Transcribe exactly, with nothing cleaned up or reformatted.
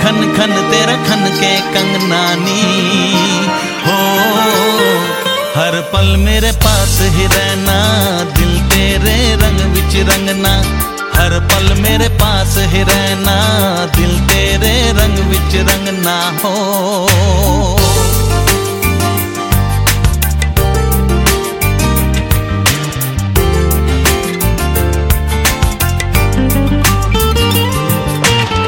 खन खन तेरा खन के कंगनानी हो। हर पल मेरे पास ही रहना, दिल तेरे रंग विच रंगना। हर पल मेरे पास ही रहना, दिल तेरे रंग विच रंगना हो।